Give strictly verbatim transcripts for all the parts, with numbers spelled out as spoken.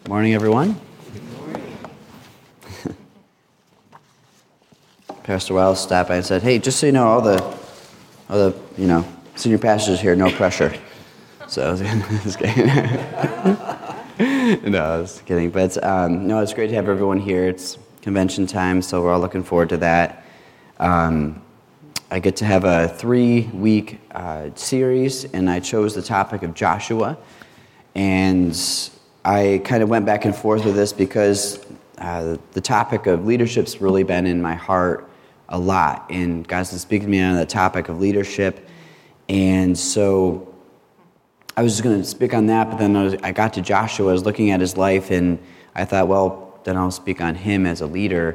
Morning, everyone. Pastor Wells stopped by and said, "Hey, just so you know, all the, all the, you know, senior pastors here, no pressure." So I was, I was kidding. No, I was kidding. But um, no, it's great to have everyone here. It's convention time, so we're all looking forward to that. Um, I get to have a three-week uh, series, and I chose the topic of Joshua. And I kind of went back and forth with this because uh, the topic of leadership's really been in my heart a lot. And God's been speaking to me on the topic of leadership. And so I was just going to speak on that, but then I, was, I got to Joshua. I was looking at his life, and I thought, well, then I'll speak on him as a leader.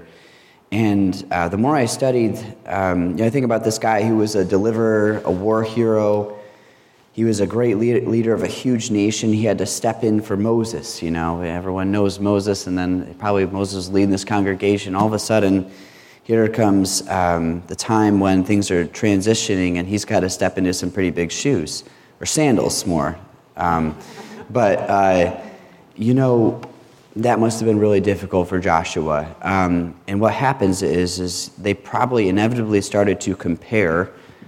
And uh, the more I studied, um, you know, I think about this guy who was a deliverer, a war hero. He was a great leader, leader of a huge nation. He had to step in for Moses. You know, everyone knows Moses, and then probably Moses was leading this congregation. All of a sudden, here comes um, the time when things are transitioning, and he's got to step into some pretty big shoes, or sandals more. Um, but, uh, you know, that must have been really difficult for Joshua. Um, and what happens is, is they probably inevitably started to compare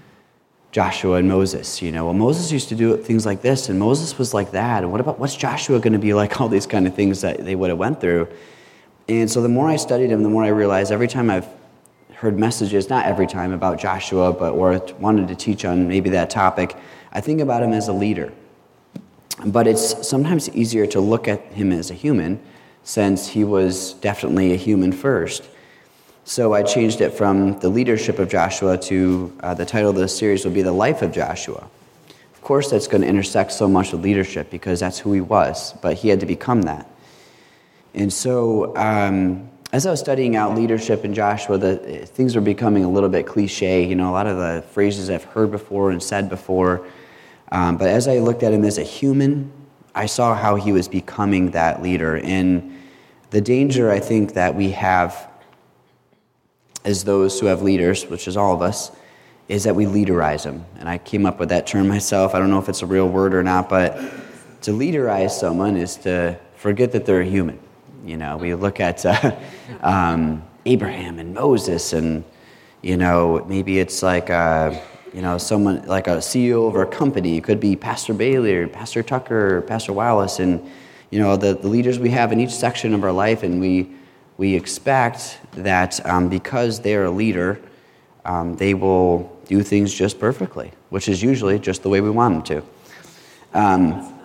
Joshua and Moses. You know, well, Moses used to do things like this, and Moses was like that. And what about, what's Joshua going to be like? All these kind of things that they would have went through. And so the more I studied him, the more I realized every time I've heard messages, not every time about Joshua, but or wanted to teach on maybe that topic, I think about him as a leader. But it's sometimes easier to look at him as a human, since he was definitely a human first. So I changed it from the leadership of Joshua to uh, the title of the series will be The Life of Joshua. Of course, that's going to intersect so much with leadership because that's who he was, but he had to become that. And so um, as I was studying out leadership in Joshua, the things were becoming a little bit cliche. You know, a lot of the phrases I've heard before and said before. Um, but as I looked at him as a human, I saw how he was becoming that leader. And the danger, I think, that we have as those who have leaders, which is all of us, is that we leaderize them. And I came up with that term myself. I don't know if it's a real word or not, but to leaderize someone is to forget that they're a human. You know, we look at uh, um, Abraham and Moses, and, you know, maybe it's like, uh, you know, someone like a C E O of our company. It could be Pastor Bailey or Pastor Tucker or Pastor Wallace, and, you know, the, the leaders we have in each section of our life, and we we expect that um, because they're a leader, um, they will do things just perfectly, which is usually just the way we want them to. Um,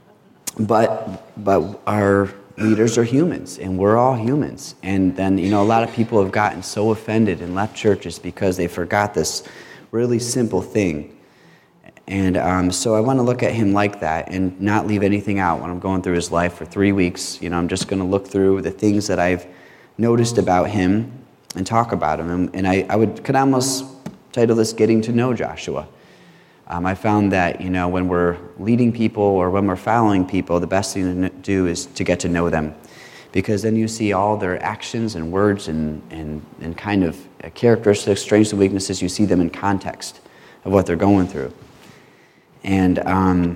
but but our leaders are humans, and we're all humans. And then, you know, a lot of people have gotten so offended and left churches because they forgot this really simple thing. And um, so I want to look at him like that and not leave anything out when I'm going through his life for three weeks. You know, I'm just going to look through the things that I've noticed about him and talk about him. And, and I, I would could almost title this Getting to Know Joshua. Um, I found that, you know, when we're leading people or when we're following people, the best thing to do is to get to know them. Because then you see all their actions and words and, and, and kind of characteristics, strengths and weaknesses. You see them in context of what they're going through. And um,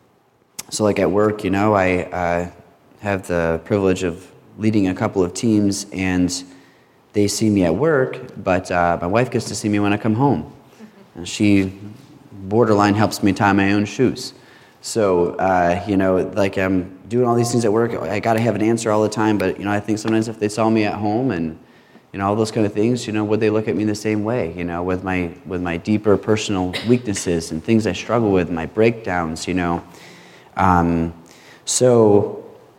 so like at work, you know, I uh, have the privilege of leading a couple of teams, and they see me at work, but uh, my wife gets to see me when I come home. And she borderline helps me tie my own shoes. So, uh, you know, like I'm doing all these things at work, I got to have an answer all the time, but, you know, I think sometimes if they saw me at home and, you know, all those kind of things, you know, would they look at me the same way, you know, with my with my deeper personal weaknesses and things I struggle with, my breakdowns, you know. Um, so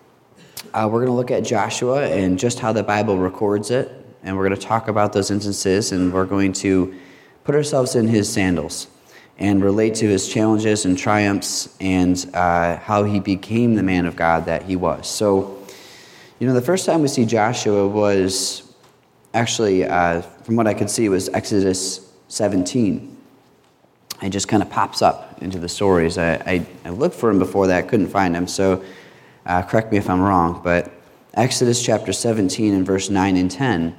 uh, we're going to look at Joshua and just how the Bible records it, and we're going to talk about those instances, and we're going to put ourselves in his sandals and relate to his challenges and triumphs and uh, how he became the man of God that he was. So, you know, the first time we see Joshua was actually, uh, from what I could see, was Exodus seventeen. It just kind of pops up into the stories. I, I, I looked for him before that, couldn't find him, so uh, correct me if I'm wrong, but Exodus chapter seventeen and verse nine and ten,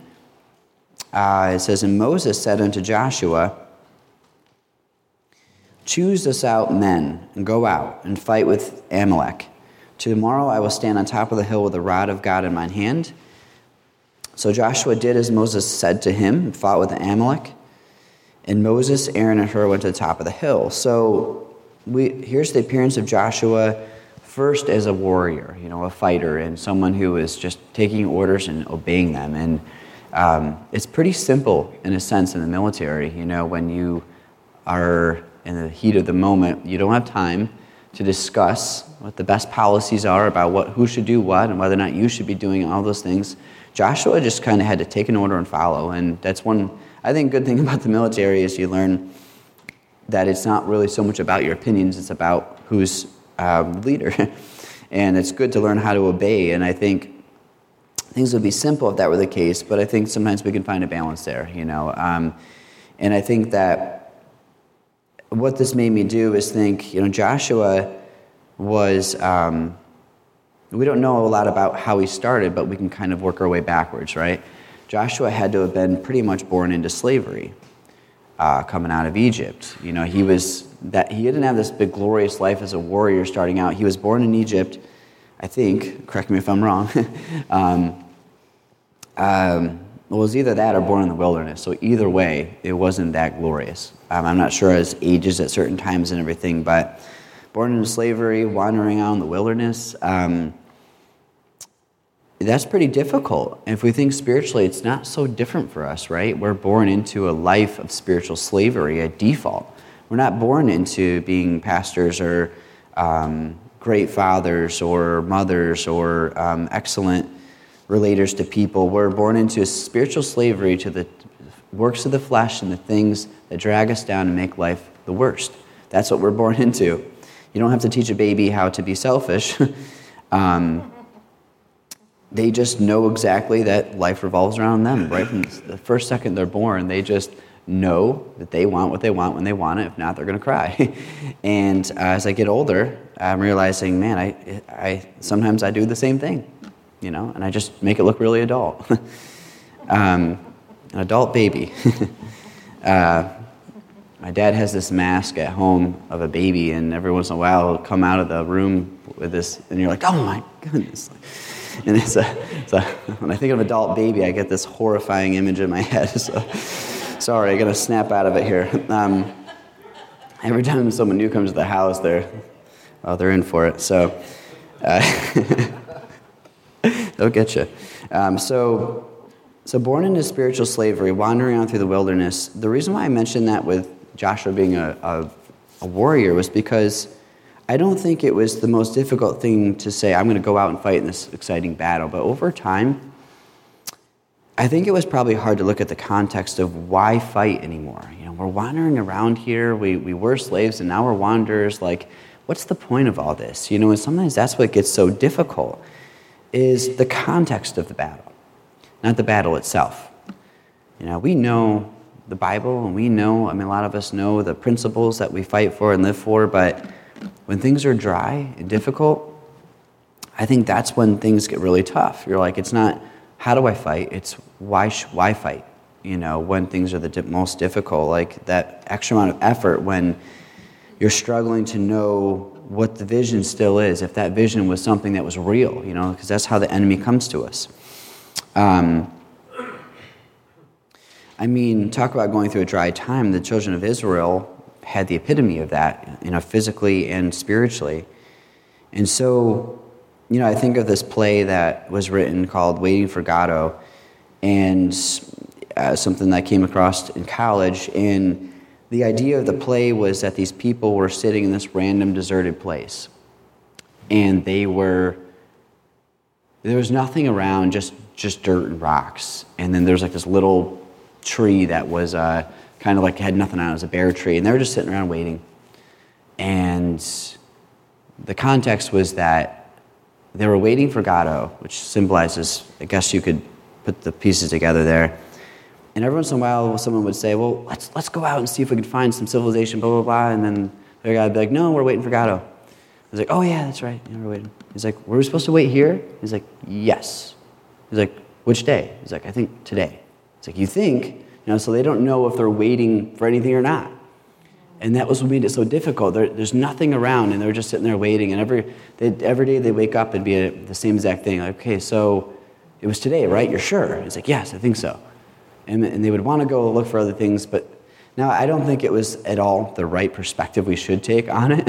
uh, it says, "And Moses said unto Joshua, Choose us out men, and go out, and fight with Amalek. Tomorrow I will stand on top of the hill with the rod of God in mine hand. So Joshua did as Moses said to him and fought with Amalek. And Moses, Aaron, and Hur went to the top of the hill. So we here's the appearance of Joshua first as a warrior, you know, a fighter, and someone who is just taking orders and obeying them. And um, it's pretty simple in a sense in the military. You know, when you are in the heat of the moment, you don't have time to discuss what the best policies are about what who should do what and whether or not you should be doing all those things. Joshua just kind of had to take an order and follow. And that's one, I think, good thing about the military is you learn that it's not really so much about your opinions, it's about who's um, leader. And it's good to learn how to obey. And I think things would be simple if that were the case, but I think sometimes we can find a balance there, you know. Um, and I think that what this made me do is think, you know, Joshua was, um, we don't know a lot about how he started, but we can kind of work our way backwards, right? Joshua had to have been pretty much born into slavery, uh, coming out of Egypt. You know, he was, that he didn't have this big glorious life as a warrior starting out. He was born in Egypt, I think, correct me if I'm wrong, um, um, it was either that or born in the wilderness. So either way, it wasn't that glorious. Um, I'm not sure his ages at certain times and everything, but born into slavery, wandering out in the wilderness, um, that's pretty difficult. And if we think spiritually, it's not so different for us, right? We're born into a life of spiritual slavery, a default. We're not born into being pastors or um, great fathers or mothers or um, excellent relators to people. We're born into a spiritual slavery to the works of the flesh and the things that drag us down and make life the worst. That's what we're born into. You don't have to teach a baby how to be selfish. um, they just know exactly that life revolves around them. Right from the first second they're born, they just know that they want what they want when they want it. If not, they're going to cry. And uh, as I get older, I'm realizing, man, I, I sometimes I do the same thing. You know, and I just make it look really adult. um, an adult baby. uh, my dad has this mask at home of a baby, and every once in a while he'll come out of the room with this, and you're like, oh my goodness. And it's a, it's a when I think of adult baby, I get this horrifying image in my head. So sorry, I got to snap out of it here. Um, every time someone new comes to the house, they're, well, they're in for it. So. Uh, They'll get you. Um, so, so born into spiritual slavery, wandering around through the wilderness. The reason why I mentioned that with Joshua being a, a, a warrior was because I don't think it was the most difficult thing to say, I'm going to go out and fight in this exciting battle. But over time, I think it was probably hard to look at the context of why fight anymore. You know, we're wandering around here. We we were slaves, and now we're wanderers. Like, what's the point of all this? You know, and sometimes that's what gets so difficult. Is the context of the battle, not the battle itself. You know, we know the Bible, and we know, I mean, a lot of us know the principles that we fight for and live for, but when things are dry and difficult, I think that's when things get really tough. You're like, it's not, how do I fight? It's why sh- why fight? You know, when things are the di- most difficult, like that extra amount of effort when you're struggling to know what the vision still is, if that vision was something that was real, you know, because that's how the enemy comes to us. Um, I mean, talk about going through a dry time. The children of Israel had the epitome of that, you know, physically and spiritually. And so, you know, I think of this play that was written called Waiting for Godot, and uh, something that I came across in college, and the idea of the play was that these people were sitting in this random deserted place. And they were, there was nothing around, just, just dirt and rocks. And then there's like this little tree that was uh, kind of like had nothing on it. It was a bare tree. And they were just sitting around waiting. And the context was that they were waiting for Godot, which symbolizes, I guess you could put the pieces together there. And every once in a while, someone would say, well, let's let's go out and see if we can find some civilization, blah, blah, blah. And then the guy would be like, no, we're waiting for Godot. I was like, oh, yeah, that's right. Yeah, we're waiting. He's like, were we supposed to wait here? He's like, yes. He's like, which day? He's like, I think today. It's like, you think? You know, so they don't know if they're waiting for anything or not. And that was what made it so difficult. There, there's nothing around, and they're just sitting there waiting. And every every day they wake up and be a, the same exact thing. Like, okay, so it was today, right? You're sure? It's like, yes, I think so. And, and they would want to go look for other things. But now I don't think it was at all the right perspective we should take on it,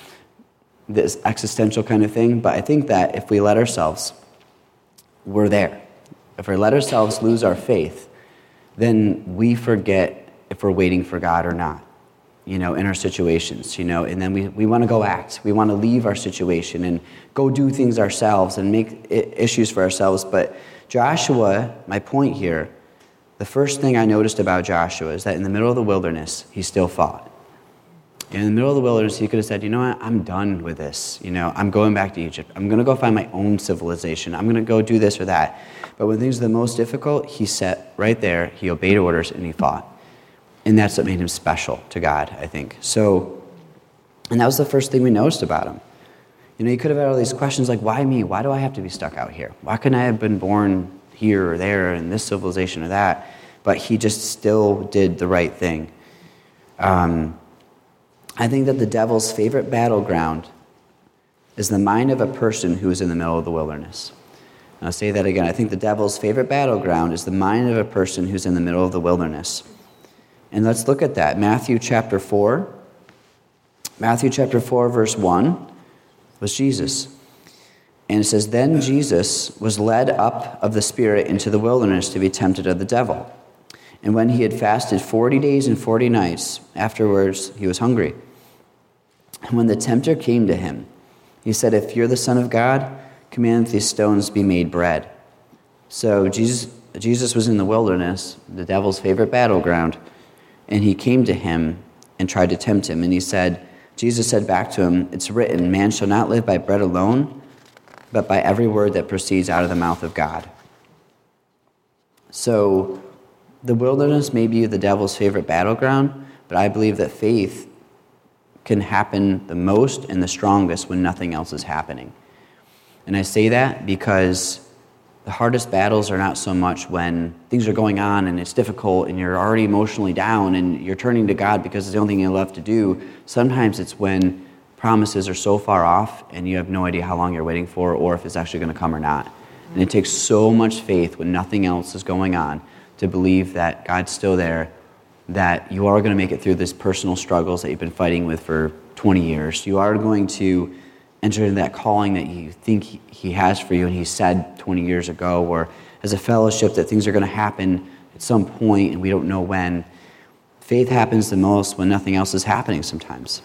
this existential kind of thing. But I think that if we let ourselves, we're there. If we let ourselves lose our faith, then we forget if we're waiting for God or not. You know, in our situations, you know, and then we, we want to go act. We want to leave our situation and go do things ourselves and make issues for ourselves. But Joshua, my point here, the first thing I noticed about Joshua is that in the middle of the wilderness, he still fought. In the middle of the wilderness, he could have said, you know what, I'm done with this. You know, I'm going back to Egypt. I'm going to go find my own civilization. I'm going to go do this or that. But when things are the most difficult, he sat right there, he obeyed orders, and he fought. And that's what made him special to God, I think. So, and that was the first thing we noticed about him. You know, he could have had all these questions like, why me? Why do I have to be stuck out here? Why couldn't I have been born here or there in this civilization or that? But he just still did the right thing. Um, I think that the devil's favorite battleground is the mind of a person who is in the middle of the wilderness. And I'll say that again. I think the devil's favorite battleground is the mind of a person who's in the middle of the wilderness. And let's look at that. Matthew chapter four. Matthew chapter four, verse one was Jesus. And it says, then Jesus was led up of the Spirit into the wilderness to be tempted of the devil. And when he had fasted forty days and forty nights, afterwards he was hungry. And when the tempter came to him, he said, if you're the Son of God, command that these stones be made bread. So Jesus, Jesus was in the wilderness, the devil's favorite battleground. And he came to him and tried to tempt him. And he said, Jesus said back to him, it's written, man shall not live by bread alone, but by every word that proceeds out of the mouth of God. So the wilderness may be the devil's favorite battleground, but I believe that faith can happen the most and the strongest when nothing else is happening. And I say that because the hardest battles are not so much when things are going on and it's difficult and you're already emotionally down and you're turning to God because it's the only thing you're left to do. Sometimes it's when promises are so far off and you have no idea how long you're waiting for or if it's actually going to come or not. And it takes so much faith when nothing else is going on to believe that God's still there, that you are going to make it through this personal struggles that you've been fighting with for twenty years. You are going to enter into that calling that you think he has for you and he said twenty years ago, or as a fellowship that things are going to happen at some point and we don't know when. Faith happens the most when nothing else is happening sometimes.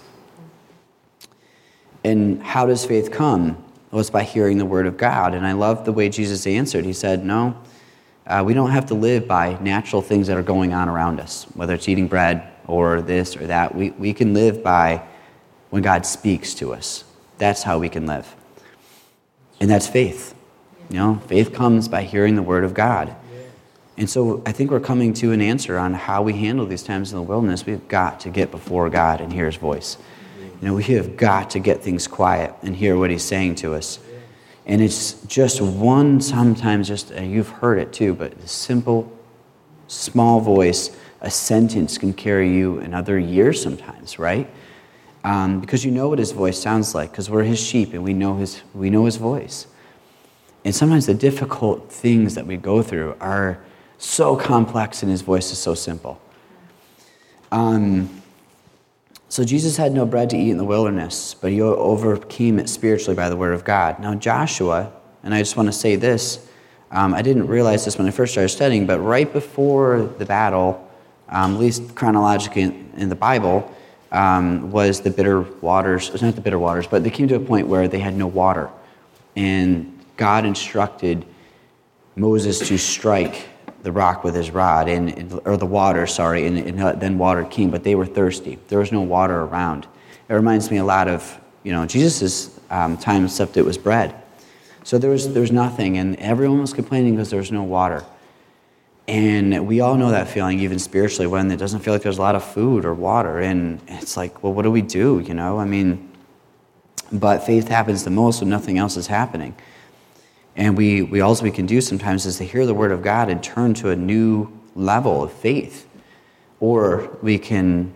And how does faith come? Well, it's by hearing the word of God. And I love the way Jesus answered. He said, no, uh, we don't have to live by natural things that are going on around us, whether it's eating bread or this or that. We, we can live by when God speaks to us. That's how we can live. And that's faith. You know, faith comes by hearing the word of God. And so I think we're coming to an answer on how we handle these times in the wilderness. We've got to get before God and hear his voice. You know, we have got to get things quiet and hear what he's saying to us. And it's just one, sometimes just, uh, you've heard it too, but a simple, small voice, a sentence can carry you another year sometimes, right? Um, because you know what his voice sounds like, because we're his sheep and we know his we know his voice. And sometimes the difficult things that we go through are so complex and his voice is so simple. Um, so Jesus had no bread to eat in the wilderness, but he overcame it spiritually by the word of God. Now Joshua, and I just want to say this, um, I didn't realize this when I first started studying, but right before the battle, um, at least chronologically in, in the Bible, Um, was the bitter waters, it was not the bitter waters, but they came to a point where they had no water. And God instructed Moses to strike the rock with his rod, and or the water, sorry, and, and then water came, but they were thirsty. There was no water around. It reminds me a lot of, you know, Jesus' um, time, except it was bread. So there was, there was nothing, and everyone was complaining because there was no water. And we all know that feeling, even spiritually, when it doesn't feel like there's a lot of food or water. And it's like, well, what do we do, you know? I mean, but faith happens the most when nothing else is happening. And we, we all we can do sometimes is to hear the word of God and turn to a new level of faith. Or we can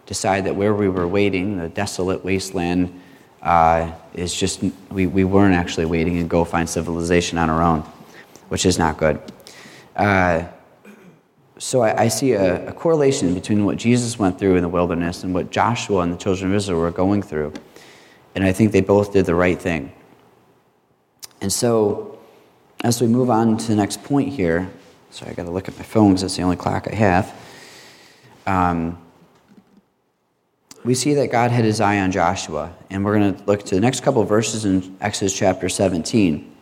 decide that where we were waiting, the desolate wasteland, uh, is just, we, we weren't actually waiting, and go find civilization on our own, which is not good. Uh, so I, I see a, a correlation between what Jesus went through in the wilderness and what Joshua and the children of Israel were going through. And I think they both did the right thing. And so, as we move on to the next point here, sorry, I got to look at my phone because it's the only clock I have. Um, we see that God had his eye on Joshua, and we're going to look to the next couple of verses in Exodus chapter seventeen.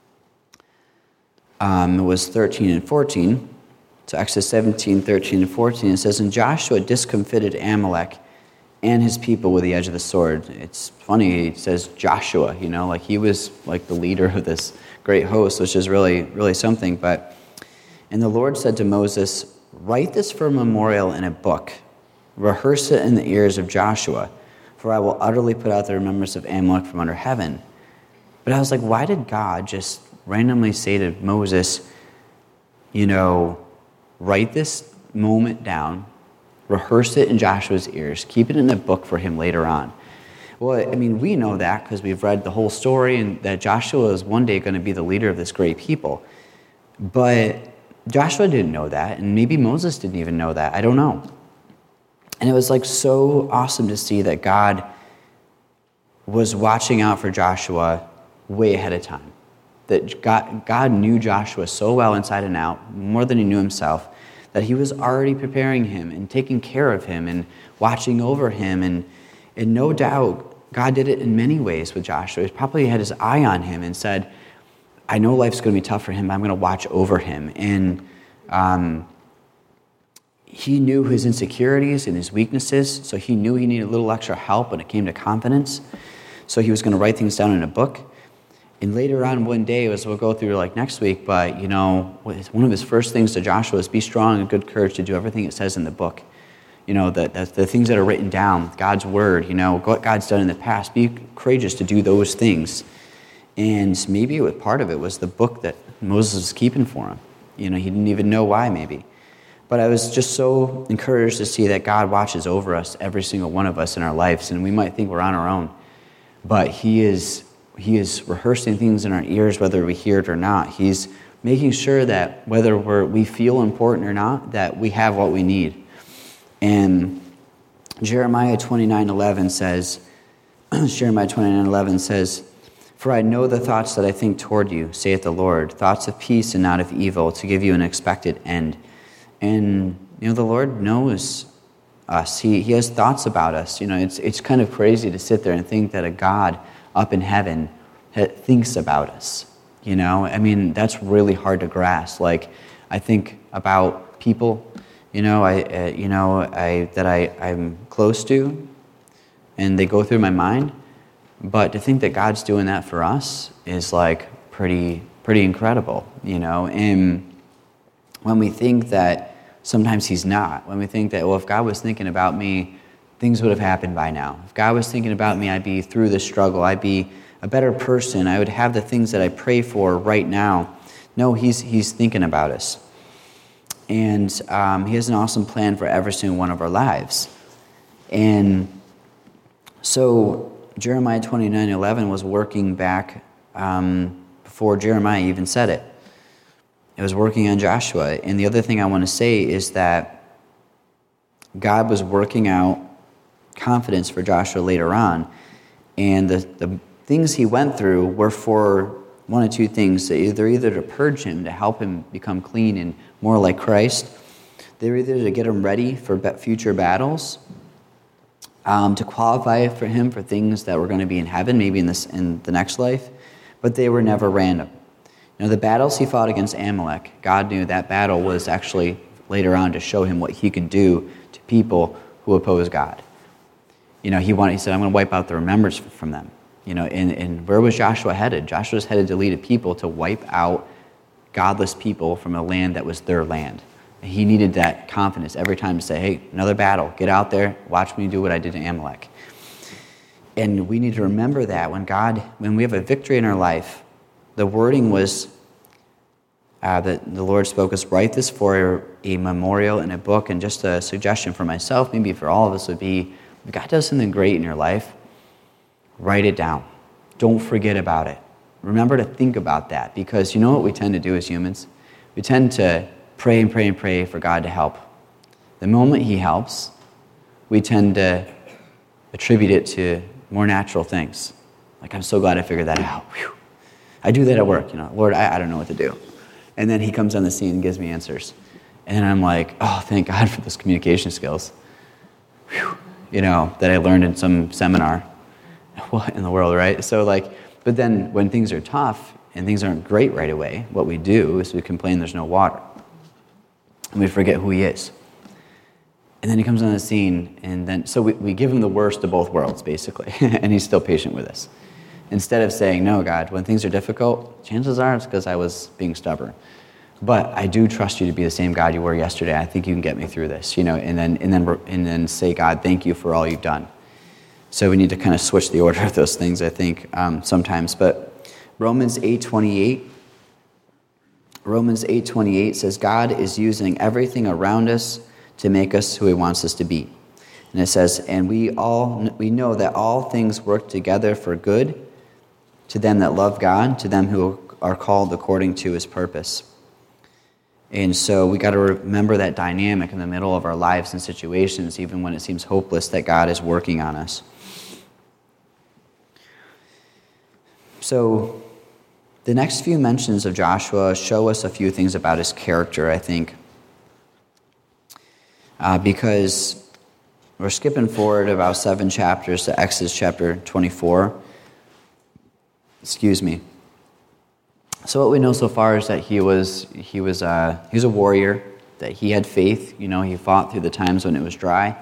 Um, it was thirteen and fourteen. So Exodus seventeen, thirteen, and fourteen, it says, "And Joshua discomfited Amalek and his people with the edge of the sword." It's funny, it says Joshua, you know, like he was like the leader of this great host, which is really, really something. But, and the Lord said to Moses, "Write this for a memorial in a book. Rehearse it in the ears of Joshua, for I will utterly put out the remembrance of Amalek from under heaven." But I was like, why did God just randomly say to Moses, you know, write this moment down, rehearse it in Joshua's ears, keep it in a book for him later on? Well, I mean, we know that because we've read the whole story, and that Joshua is one day going to be the leader of this great people. But Joshua didn't know that, and maybe Moses didn't even know that. I don't know. And it was like so awesome to see that God was watching out for Joshua way ahead of time. That God, God knew Joshua so well inside and out, more than he knew himself, that he was already preparing him and taking care of him and watching over him. And, and no doubt, God did it in many ways with Joshua. He probably had his eye on him and said, I know life's going to be tough for him, but I'm going to watch over him. And um, he knew his insecurities and his weaknesses, so he knew he needed a little extra help when it came to confidence. So he was going to write things down in a book. And later on one day, as we'll go through like next week, but you know, one of his first things to Joshua is be strong and good courage to do everything it says in the book. You know, the, the, the things that are written down, God's word, you know, what God's done in the past, be courageous to do those things. And maybe it was, part of it was the book that Moses was keeping for him. You know, he didn't even know why maybe. But I was just so encouraged to see that God watches over us, every single one of us in our lives. And we might think we're on our own, but he is he is rehearsing things in our ears, whether we hear it or not. He's making sure that whether we're, we feel important or not, that we have what we need. And Jeremiah twenty-nine eleven says, Jeremiah twenty-nine eleven says, "For I know the thoughts that I think toward you, saith the Lord, thoughts of peace and not of evil, to give you an expected end." And, you know, the Lord knows us. He he has thoughts about us. You know, it's it's kind of crazy to sit there and think that a God up in heaven thinks about us. You know, I mean, that's really hard to grasp. Like, I think about people, you know, I uh, you know, I that I, I'm close to, and they go through my mind. But to think that God's doing that for us is like pretty pretty incredible, you know. And when we think that sometimes he's not, when we think that, well, if God was thinking about me, things would have happened by now. If God was thinking about me, I'd be through the struggle. I'd be a better person. I would have the things that I pray for right now. No, he's he's thinking about us. And um, he has an awesome plan for every single one of our lives. And so Jeremiah twenty-nine eleven was working back um, before Jeremiah even said it. It was working on Joshua. And the other thing I want to say is that God was working out confidence for Joshua later on. And the, the things he went through were for one of two things. Either either to purge him, to help him become clean and more like Christ. They were either to get him ready for future battles, um, to qualify for him for things that were going to be in heaven, maybe in this in the next life. But they were never random. You know, the battles he fought against Amalek, God knew that battle was actually later on to show him what he could do to people who oppose God. You know, he wanted. He said, "I'm going to wipe out the remembrance from them." You know, and, and where was Joshua headed? Joshua was headed to lead a people to wipe out godless people from a land that was their land. And he needed that confidence every time to say, "Hey, another battle. Get out there. Watch me do what I did to Amalek." And we need to remember that when God, when we have a victory in our life, the wording was, uh, that the Lord spoke us, write this for a memorial in a book. And just a suggestion for myself, maybe for all of us, would be, if God does something great in your life, write it down. Don't forget about it. Remember to think about that, because you know what we tend to do as humans? We tend to pray and pray and pray for God to help. The moment He helps, we tend to attribute it to more natural things. Like, I'm so glad I figured that out. Whew. I do that at work, you know. Lord, I, I don't know what to do. And then He comes on the scene and gives me answers. And I'm like, oh, thank God for those communication skills. Whew. You know, that I learned in some seminar. What in the world, right? So like, but then when things are tough and things aren't great right away, what we do is we complain there's no water. And we forget who He is. And then He comes on the scene, and then, so we, we give Him the worst of both worlds, basically. And He's still patient with us. Instead of saying, no, God, when things are difficult, chances are it's because I was being stubborn. But I do trust You to be the same God You were yesterday. I think You can get me through this, you know, and then, and then, and then say, God, thank You for all You've done. So we need to kind of switch the order of those things, I think, um, sometimes. But Romans eight twenty-eight, Romans eight twenty-eight says, God is using everything around us to make us who He wants us to be. And it says, and we all we know that all things work together for good to them that love God, to them who are called according to His purpose. And so we got to remember that dynamic in the middle of our lives and situations, even when it seems hopeless, that God is working on us. So the next few mentions of Joshua show us a few things about his character, I think. Uh, because we're skipping forward about seven chapters to Exodus chapter twenty-four. Excuse me. So what we know so far is that he was he was uh, he was a warrior, that he had faith. You know, he fought through the times when it was dry.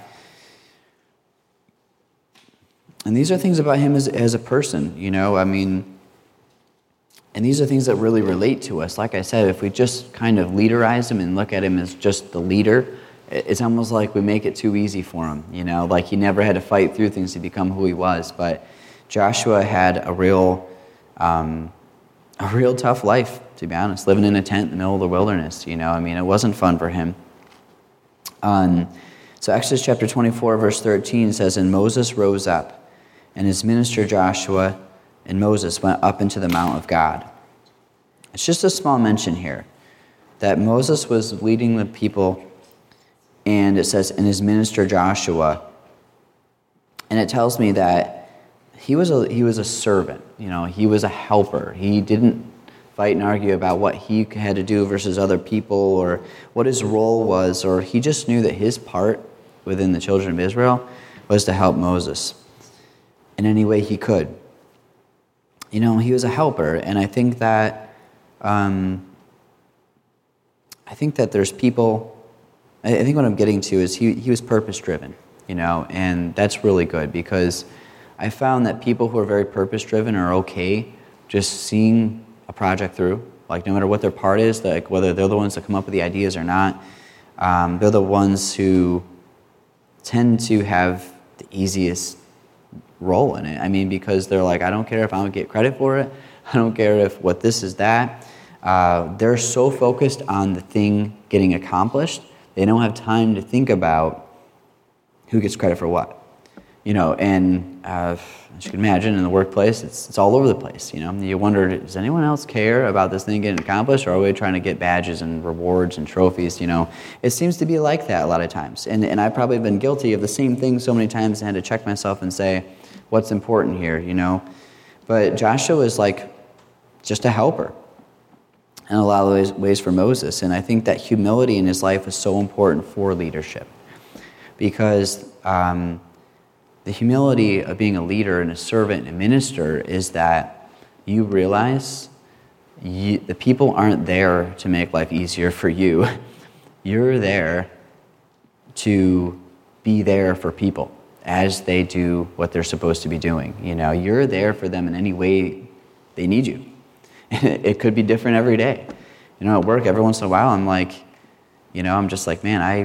And these are things about him as as a person. You know, I mean, and these are things that really relate to us. Like I said, if we just kind of leaderize him and look at him as just the leader, it's almost like we make it too easy for him. You know, like he never had to fight through things to become who he was. But Joshua had a real um, a real tough life, to be honest, living in a tent in the middle of the wilderness. You know, I mean, it wasn't fun for him. Um, so Exodus chapter twenty-four, verse thirteen says, and Moses rose up, and his minister Joshua and Moses went up into the mount of God. It's just a small mention here, that Moses was leading the people, and it says, and his minister Joshua. And it tells me that he was a he was a servant, you know, he was a helper. He didn't fight and argue about what he had to do versus other people or what his role was, or he just knew that his part within the children of Israel was to help Moses in any way he could. You know, he was a helper, and I think that um, I think that there's people. I think what I'm getting to is he he was purpose-driven, you know, and that's really good, because I found that people who are very purpose-driven are okay just seeing a project through, like no matter what their part is, like whether they're the ones that come up with the ideas or not, um, they're the ones who tend to have the easiest role in it. I mean, because they're like, I don't care if I don't get credit for it, I don't care if what this is that. Uh, they're so focused on the thing getting accomplished, they don't have time to think about who gets credit for what. You know, and uh, as you can imagine, in the workplace, it's it's all over the place. You know, you wonder, does anyone else care about this thing getting accomplished, or are we trying to get badges and rewards and trophies? You know, it seems to be like that a lot of times, and and I've probably been guilty of the same thing so many times, and had to check myself and say, what's important here? You know, but Joshua is like just a helper in a lot of ways, ways for Moses, and I think that humility in his life is so important for leadership, because. Um, The humility of being a leader and a servant and a minister is that you realize you, the people aren't there to make life easier for you. You're there to be there for people as they do what they're supposed to be doing. You know, you're there for them in any way they need you. It could be different every day. You know, at work, every once in a while, I'm like, you know, I'm just like, man, I,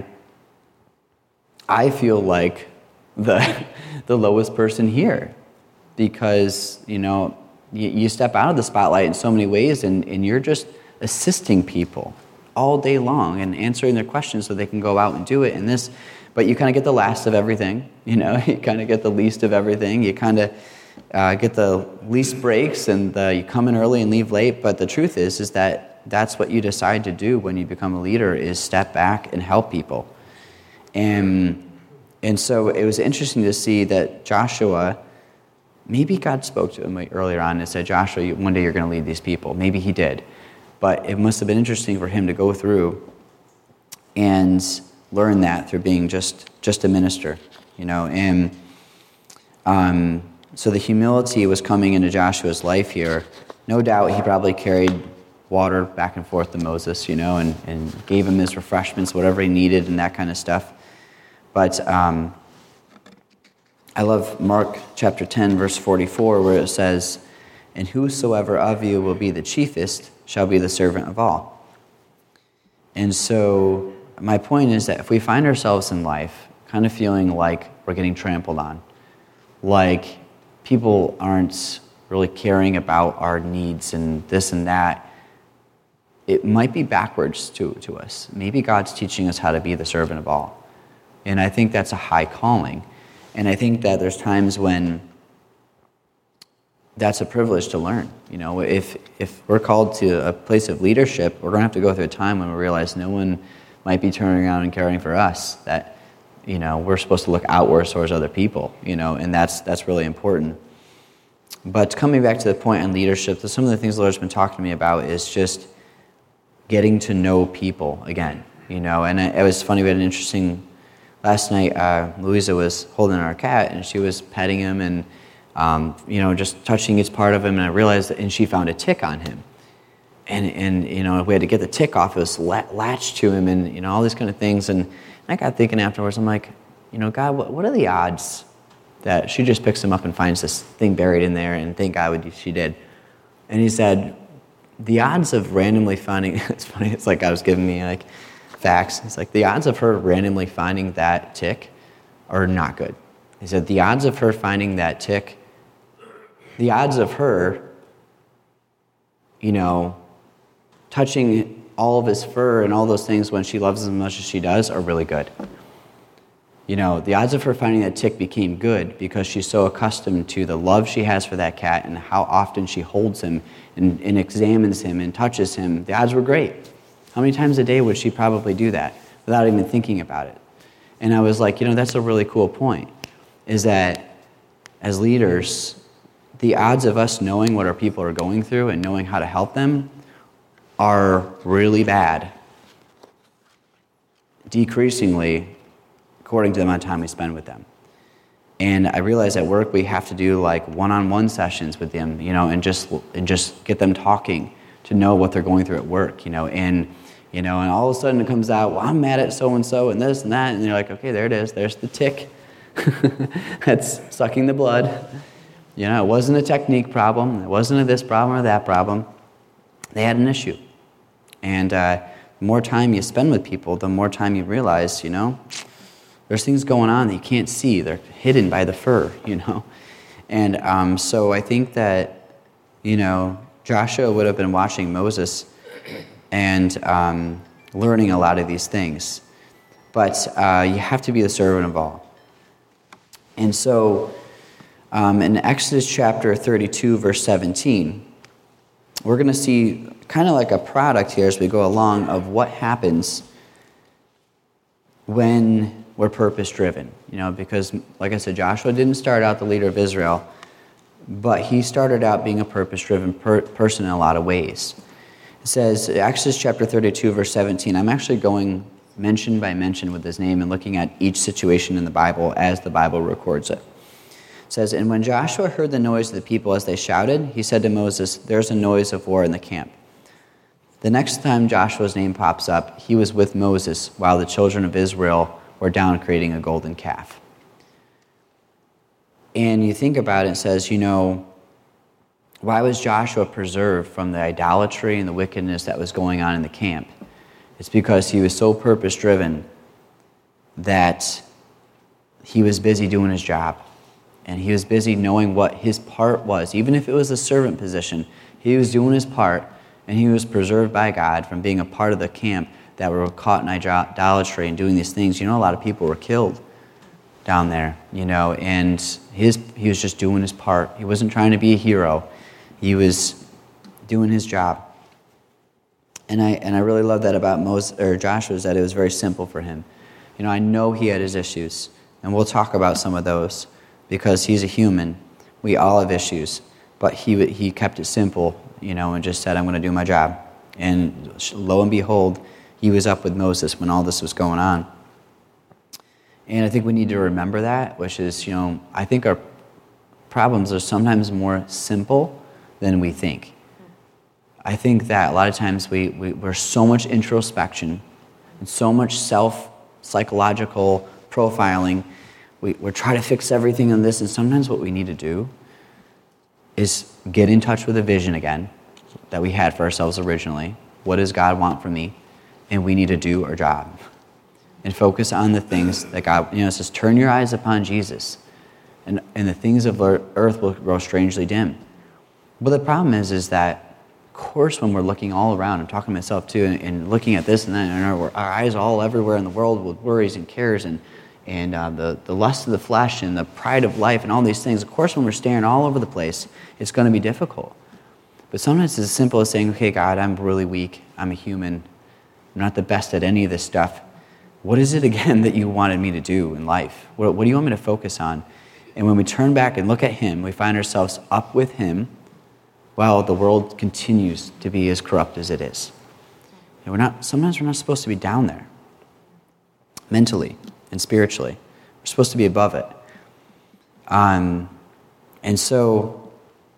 I feel like the the lowest person here, because you know you, you step out of the spotlight in so many ways, and, and you're just assisting people all day long and answering their questions so they can go out and do it. And this, but you kind of get the last of everything, you know, you kind of get the least of everything. You kind of uh, get the least breaks, and the, you come in early and leave late. But the truth is, is that that's what you decide to do when you become a leader, is step back and help people. And, and so it was interesting to see that Joshua, maybe God spoke to him earlier on and said, Joshua, one day you're going to lead these people. Maybe he did. But it must have been interesting for him to go through and learn that through being just, just a minister, you know. And um, so the humility was coming into Joshua's life here. No doubt he probably carried water back and forth to Moses, you know, and, and gave him his refreshments, whatever he needed and that kind of stuff. But um, I love Mark chapter ten, verse forty-four, where it says, and whosoever of you will be the chiefest shall be the servant of all. And so my point is that if we find ourselves in life kind of feeling like we're getting trampled on, like people aren't really caring about our needs and this and that, it might be backwards to, to us. Maybe God's teaching us how to be the servant of all. And I think that's a high calling. And I think that there's times when that's a privilege to learn. You know, if if we're called to a place of leadership, we're going to have to go through a time when we realize no one might be turning around and caring for us. That, you know, we're supposed to look outwards towards other people, you know, and that's that's really important. But coming back to the point on leadership, some of the things the Lord's been talking to me about is just getting to know people again, you know. And it, it was funny, we had an interesting, last night, uh, Louisa was holding our cat, and she was petting him and, um, you know, just touching each part of him, and I realized that, and she found a tick on him. And, and you know, we had to get the tick off, it was latched to him, and, you know, all these kind of things. And I got thinking afterwards, I'm like, you know, God, what, what are the odds that she just picks him up and finds this thing buried in there, and thank God she did. And he said, the odds of randomly finding, it's funny, it's like I was giving me like facts. It's like the odds of her randomly finding that tick are not good. He said the odds of her finding that tick, the odds of her, you know, touching all of his fur and all those things when she loves him as much as she does are really good. You know, the odds of her finding that tick became good because she's so accustomed to the love she has for that cat and how often she holds him and, and examines him and touches him. The odds were great. How many times a day would she probably do that without even thinking about it? And I was like, you know, that's a really cool point, is that as leaders, the odds of us knowing what our people are going through and knowing how to help them are really bad, decreasingly, according to the amount of time we spend with them. And I realize at work we have to do like one-on-one sessions with them, you know, and just and just get them talking to know what they're going through at work, you know, and you know, and all of a sudden it comes out, well, I'm mad at so-and-so and this and that, and you're like, okay, there it is, there's the tick. That's sucking the blood. You know, it wasn't a technique problem, it wasn't a this problem or that problem. They had an issue. And uh, the more time you spend with people, the more time you realize, you know, there's things going on that you can't see. They're hidden by the fur, you know. And um, so I think that, you know, Joshua would have been watching Moses and um, learning a lot of these things. But uh, you have to be the servant of all. And so um, in Exodus chapter thirty-two, verse seventeen, we're going to see kind of like a product here as we go along of what happens when we're purpose-driven. You know, because, like I said, Joshua didn't start out the leader of Israel, but he started out being a purpose-driven per- person in a lot of ways. It says, Exodus chapter thirty-two, verse seventeen, I'm actually going mention by mention with his name and looking at each situation in the Bible as the Bible records it. It says, and when Joshua heard the noise of the people as they shouted, he said to Moses, there's a noise of war in the camp. The next time Joshua's name pops up, he was with Moses while the children of Israel were down creating a golden calf. And you think about it, it says, you know, why was Joshua preserved from the idolatry and the wickedness that was going on in the camp? It's because he was so purpose-driven that he was busy doing his job. And he was busy knowing what his part was. Even if it was a servant position, he was doing his part And he was preserved by God from being a part of the camp that were caught in idolatry and doing these things. You know, a lot of people were killed down there, you know, and his he was just doing his part. He wasn't trying to be a hero. He was doing his job. And I and I really love that about Moses or Joshua, is that it was very simple for him. You know, I know he had his issues, and we'll talk about some of those because he's a human. We all have issues, but he he kept it simple, you know, and just said, "I'm going to do my job." And lo and behold, he was up with Moses when all this was going on. And I think we need to remember that, which is, you know, I think our problems are sometimes more simple than we think. I think that a lot of times we, we, we're so much introspection and so much self-psychological profiling. We, we're trying to fix everything on this, and sometimes what we need to do is get in touch with the vision again that we had for ourselves originally. What does God want from me? And we need to do our job and focus on the things that God, you know, it says, turn your eyes upon Jesus, and, and the things of earth will grow strangely dim. But the problem is, is that, of course, when we're looking all around, I'm talking to myself too, and, and looking at this and that, and our, our eyes all everywhere in the world with worries and cares and and uh, the, the lust of the flesh and the pride of life and all these things. Of course, when we're staring all over the place, it's going to be difficult. But sometimes it's as simple as saying, okay, God, I'm really weak. I'm a human. I'm not the best at any of this stuff. What is it again that you wanted me to do in life? What, what do you want me to focus on? And when we turn back and look at him, we find ourselves up with him while the world continues to be as corrupt as it is. And we're not, sometimes we're not supposed to be down there mentally and spiritually. We're supposed to be above it. Um, and so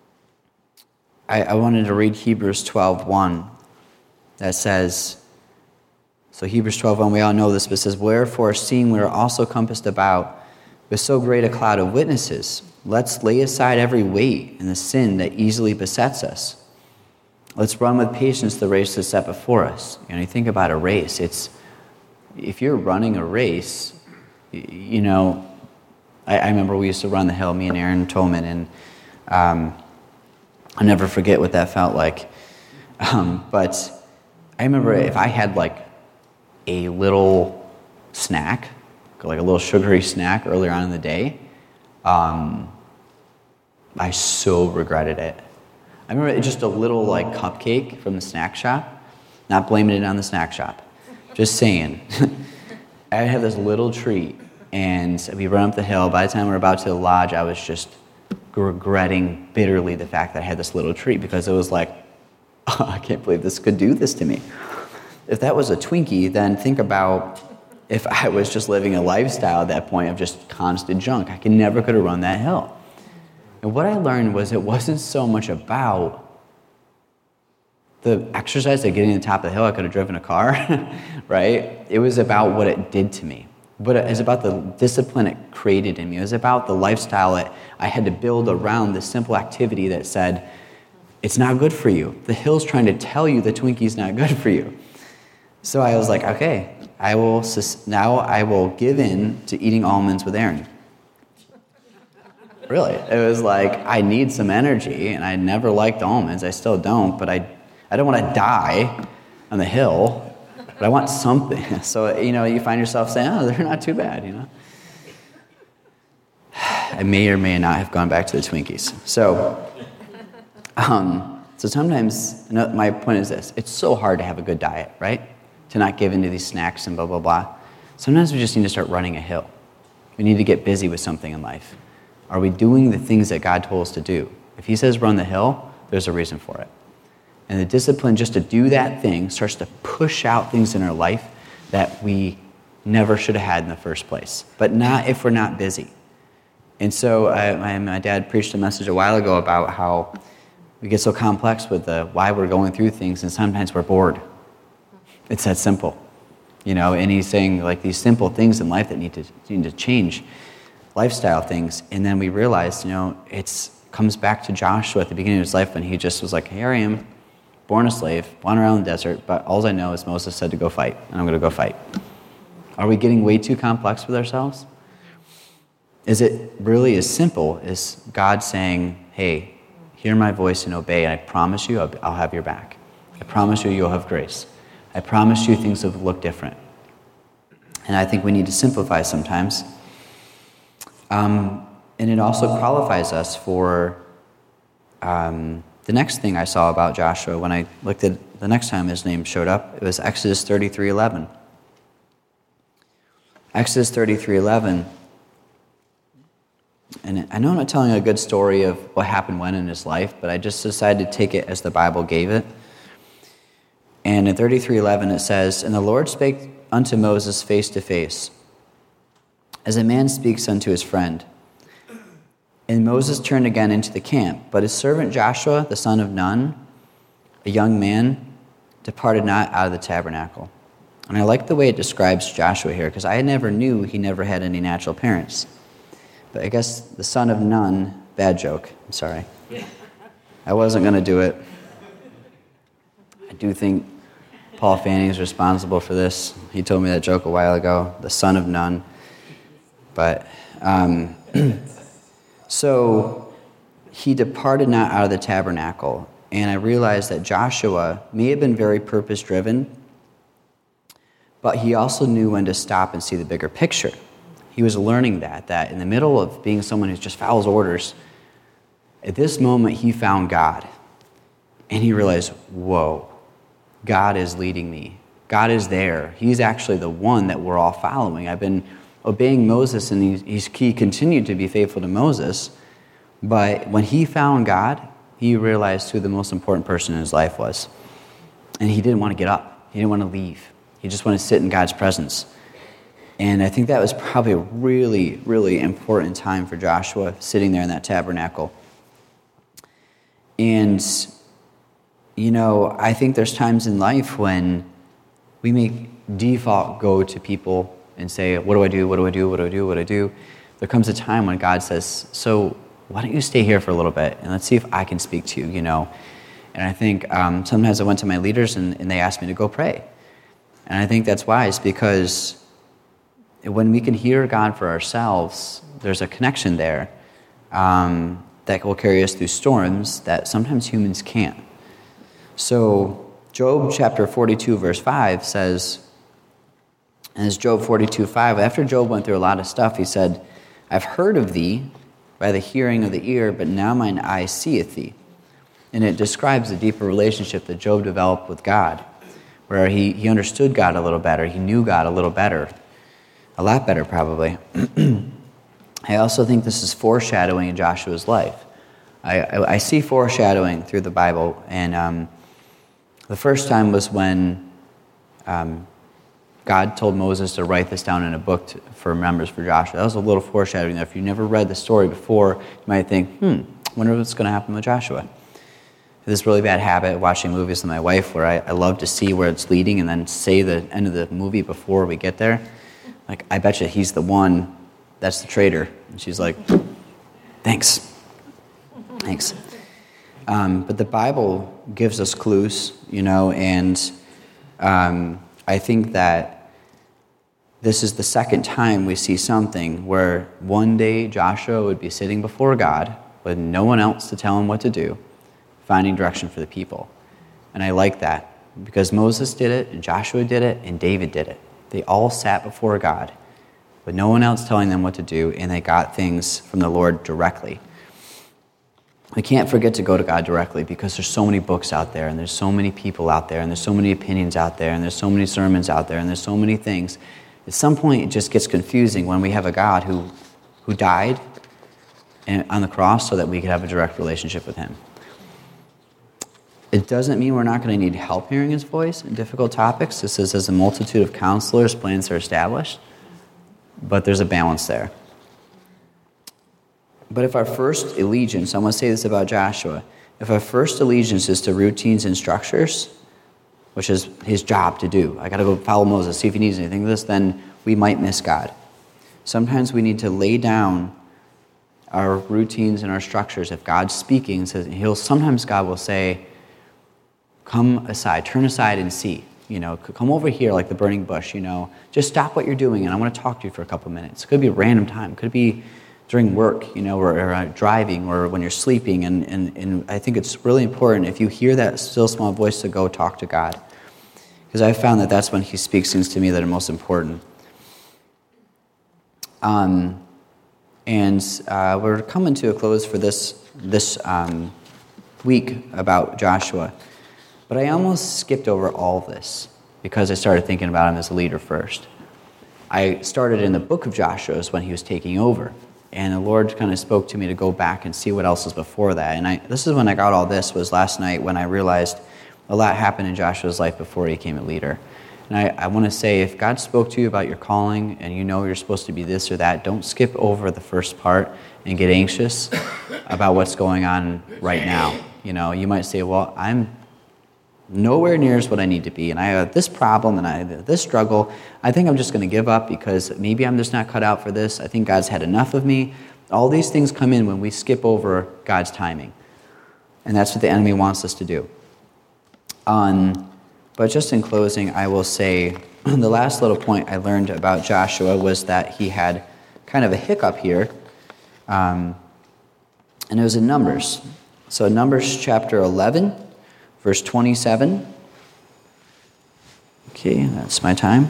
I, I wanted to read Hebrews twelve one that says, so Hebrews twelve one, we all know this, but it says, wherefore, seeing we are also compassed about with so great a cloud of witnesses, let's lay aside every weight and the sin that easily besets us. Let's run with patience the race that's set before us. You know, you think about a race, it's, if you're running a race, you know, I, I remember we used to run the hill, me and Aaron Tolman, and um, I'll never forget what that felt like. Um, but I remember if I had like a little snack, like a little sugary snack earlier on in the day, um, I so regretted it. I remember it just a little like cupcake from the snack shop, not blaming it on the snack shop, just saying. I'd have this little treat, and we run up the hill. By the time we were about to the lodge, I was just regretting bitterly the fact that I had this little treat, because it was like, oh, I can't believe this could do this to me. If that was a Twinkie, then think about if I was just living a lifestyle at that point of just constant junk. I could never could have run that hill. And what I learned was it wasn't so much about the exercise, like getting to the top of the hill. I could have driven a car, right? It was about what it did to me. But it was about the discipline it created in me. It was about the lifestyle that I had to build around this simple activity that said, it's not good for you. The hill's trying to tell you the Twinkie's not good for you. So I was like, okay, I will now I will give in to eating almonds with Aaron. Really, it was like, I need some energy, and I never liked almonds. I still don't, but I, I don't want to die on the hill, but I want something. So, you know, you find yourself saying, oh, they're not too bad, you know. I may or may not have gone back to the Twinkies. So, um, so sometimes, my point is this, it's so hard to have a good diet, right? To not give into these snacks and blah, blah, blah. Sometimes we just need to start running a hill. We need to get busy with something in life. Are we doing the things that God told us to do? If he says run the hill, there's a reason for it. And the discipline just to do that thing starts to push out things in our life that we never should have had in the first place. But not if we're not busy. And so I, my, my dad preached a message a while ago about how we get so complex with the why we're going through things, and sometimes we're bored. It's that simple. You know, and he's saying like these simple things in life that need to need to change. Lifestyle things, and then we realized, you know, it's comes back to Joshua at the beginning of his life when he just was like, here I am, born a slave, wander around the desert, but all I know is Moses said to go fight, and I'm going to go fight. Are we getting way too complex with ourselves? Is it really as simple as God saying, hey, hear my voice and obey, and I promise you I'll, I'll have your back. I promise you you'll have grace. I promise you things will look different. And I think we need to simplify sometimes. Um, and it also qualifies us for um, the next thing I saw about Joshua when I looked at the next time his name showed up. It was Exodus thirty-three eleven. Exodus thirty-three eleven. And I know I'm not telling a good story of what happened when in his life, but I just decided to take it as the Bible gave it. And in thirty-three eleven it says, "And the Lord spake unto Moses face to face, as a man speaks unto his friend. And Moses turned again into the camp, but his servant Joshua, the son of Nun, a young man, departed not out of the tabernacle." And I like the way it describes Joshua here, because I never knew he never had any natural parents. But I guess the son of Nun, bad joke, I'm sorry. I wasn't going to do it. I do think Paul Fanning is responsible for this. He told me that joke a while ago, the son of Nun. But, um, so he departed not out of the tabernacle. And I realized that Joshua may have been very purpose-driven, but he also knew when to stop and see the bigger picture. He was learning that, that in the middle of being someone who just follows orders, at this moment he found God. And he realized, whoa, God is leading me. God is there. He's actually the one that we're all following. I've been obeying Moses, and he, he's, he continued to be faithful to Moses. But when he found God, he realized who the most important person in his life was. And he didn't want to get up. He didn't want to leave. He just wanted to sit in God's presence. And I think that was probably a really, really important time for Joshua, sitting there in that tabernacle. And, you know, I think there's times in life when we may default go to people and say, what do I do, what do I do, what do I do, what do I do? There comes a time when God says, so why don't you stay here for a little bit, and let's see if I can speak to you, you know? And I think um, sometimes I went to my leaders and, and they asked me to go pray. And I think that's wise, because when we can hear God for ourselves, there's a connection there um, that will carry us through storms that sometimes humans can't. So Job chapter forty-two verse five says, and it's Job forty-two five, after Job went through a lot of stuff, he said, I've heard of thee by the hearing of the ear, but now mine eye seeth thee. And it describes the deeper relationship that Job developed with God, where he, he understood God a little better, he knew God a little better. A lot better, probably. I also think this is foreshadowing in Joshua's life. I, I, I see foreshadowing through the Bible, and um, the first time was when um, God told Moses to write this down in a book to, for members for Joshua. That was a little foreshadowing there. If you never read the story before, you might think, hmm, wonder what's going to happen with Joshua. I have this really bad habit of watching movies with my wife where I, I love to see where it's leading and then say the end of the movie before we get there. Like, I bet you he's the one, that's the traitor. And she's like, thanks. Thanks. Um, but the Bible gives us clues, you know, and um, I think that this is the second time we see something where one day Joshua would be sitting before God with no one else to tell him what to do, finding direction for the people. And I like that, because Moses did it, and Joshua did it, and David did it. They all sat before God with no one else telling them what to do, and they got things from the Lord directly. We can't forget to go to God directly, because there's so many books out there, and there's so many people out there, and there's so many opinions out there, and there's so many sermons out there, and there's so many things. At some point, it just gets confusing when we have a God who, who died on the cross so that we could have a direct relationship with him. It doesn't mean we're not going to need help hearing his voice in difficult topics. It says, as a multitude of counselors, plans are established. But there's a balance there. But if our first allegiance, I want to say this about Joshua, if our first allegiance is to routines and structures, which is his job to do, I got to go follow Moses, see if he needs anything of this, then we might miss God. Sometimes we need to lay down our routines and our structures. If God's speaking, says he'll sometimes God will say, come aside, turn aside and see. You know, come over here like the burning bush, you know. Just stop what you're doing, and I want to talk to you for a couple minutes. It could be a random time. It could be during work, you know, or, or uh, driving, or when you're sleeping. And, and, and I think it's really important if you hear that still small voice to go talk to God. Because I've found that that's when he speaks things to me that are most important. Um, and uh, we're coming to a close for this, this um, week about Joshua. But I almost skipped over all of this because I started thinking about him as a leader first. I started in the book of Joshua when he was taking over. And the Lord kind of spoke to me to go back and see what else was before that. And I, this is when I got all this, was last night when I realized a lot happened in Joshua's life before he became a leader. And I, I want to say, if God spoke to you about your calling and you know you're supposed to be this or that, don't skip over the first part and get anxious about what's going on right now. You know, you might say, well, I'm nowhere near as what I need to be, and I have this problem, and I have this struggle. I think I'm just going to give up because maybe I'm just not cut out for this. I think God's had enough of me. All these things come in when we skip over God's timing, and that's what the enemy wants us to do. Um, but just in closing, I will say the last little point I learned about Joshua was that he had kind of a hiccup here, um, and it was in Numbers. So Numbers chapter eleven, verse twenty-seven. Okay, that's my time.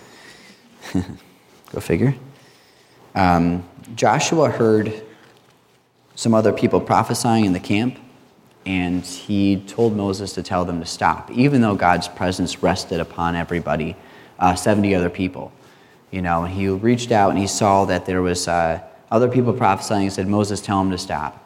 Go figure. Um, Joshua heard some other people prophesying in the camp, and he told Moses to tell them to stop, even though God's presence rested upon everybody, uh, seventy other people. You know, he reached out and he saw that there was uh, other people prophesying and said, Moses, tell them to stop.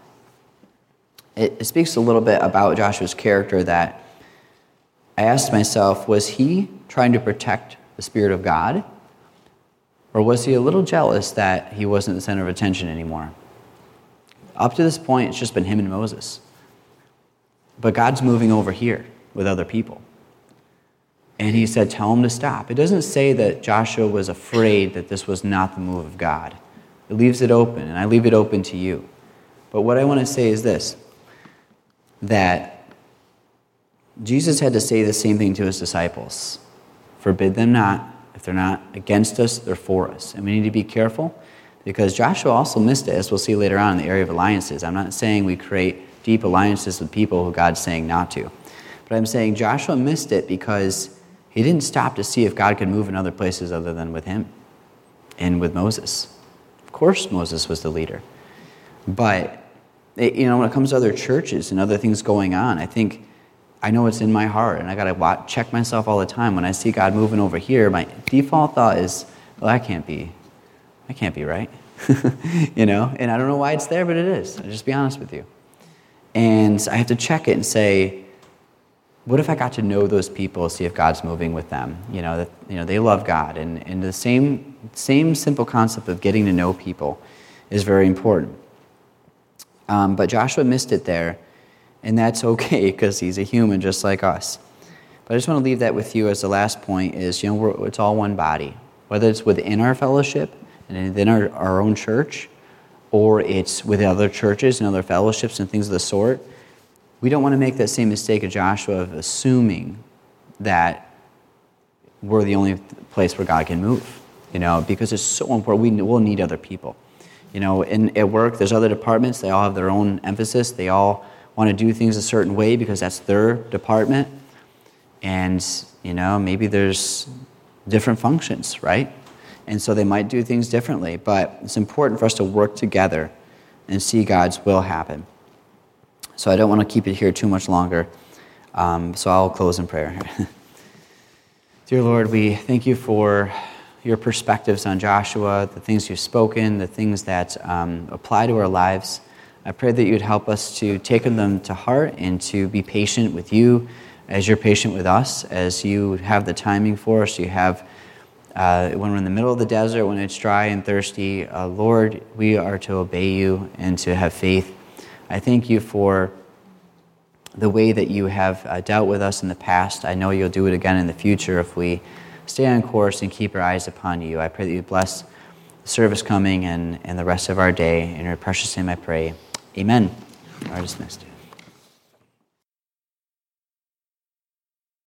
It, it speaks a little bit about Joshua's character that I asked myself, was he trying to protect the Spirit of God? Or was he a little jealous that he wasn't the center of attention anymore? Up to this point, it's just been him and Moses. But God's moving over here with other people. And he said, tell him to stop. It doesn't say that Joshua was afraid that this was not the move of God. It leaves it open, and I leave it open to you. But what I want to say is this, that Jesus had to say the same thing to his disciples. Forbid them not. If they're not against us, they're for us. And we need to be careful, because Joshua also missed it, as we'll see later on in the area of alliances. I'm not saying we create deep alliances with people who God's saying not to. But I'm saying Joshua missed it because he didn't stop to see if God could move in other places other than with him and with Moses. Of course Moses was the leader. But, you know, when it comes to other churches and other things going on, I think, I know it's in my heart, and I got to check myself all the time. When I see God moving over here, my default thought is, well, that can't be, that can't be right. You know, and I don't know why it's there, but it is. I'll just be honest with you. And I have to check it and say, what if I got to know those people, see if God's moving with them? You know, that, you know, they love God. And, and the same, same simple concept of getting to know people is very important. Um, but Joshua missed it there, and that's okay because he's a human just like us. But I just want to leave that with you as the last point is, you know, we're, it's all one body. Whether it's within our fellowship and within our, our own church, or it's with other churches and other fellowships and things of the sort, we don't want to make that same mistake of Joshua of assuming that we're the only place where God can move, you know, because it's so important. We will need other people. You know, in, at work, there's other departments. They all have their own emphasis. They all want to do things a certain way because that's their department. And, you know, maybe there's different functions, right? And so they might do things differently. But it's important for us to work together and see God's will happen. So I don't want to keep it here too much longer. Um, so I'll close in prayer. Dear Lord, we thank you for your perspectives on Joshua, the things you've spoken, the things that um, apply to our lives. I pray that you'd help us to take them to heart and to be patient with you as you're patient with us, as you have the timing for us. You have, uh, when we're in the middle of the desert, when it's dry and thirsty, uh, Lord, we are to obey you and to have faith. I thank you for the way that you have uh, dealt with us in the past. I know you'll do it again in the future if we stay on course and keep our eyes upon you. I pray that you bless the service coming and, and the rest of our day. In your precious name I pray. Amen. You are dismissed.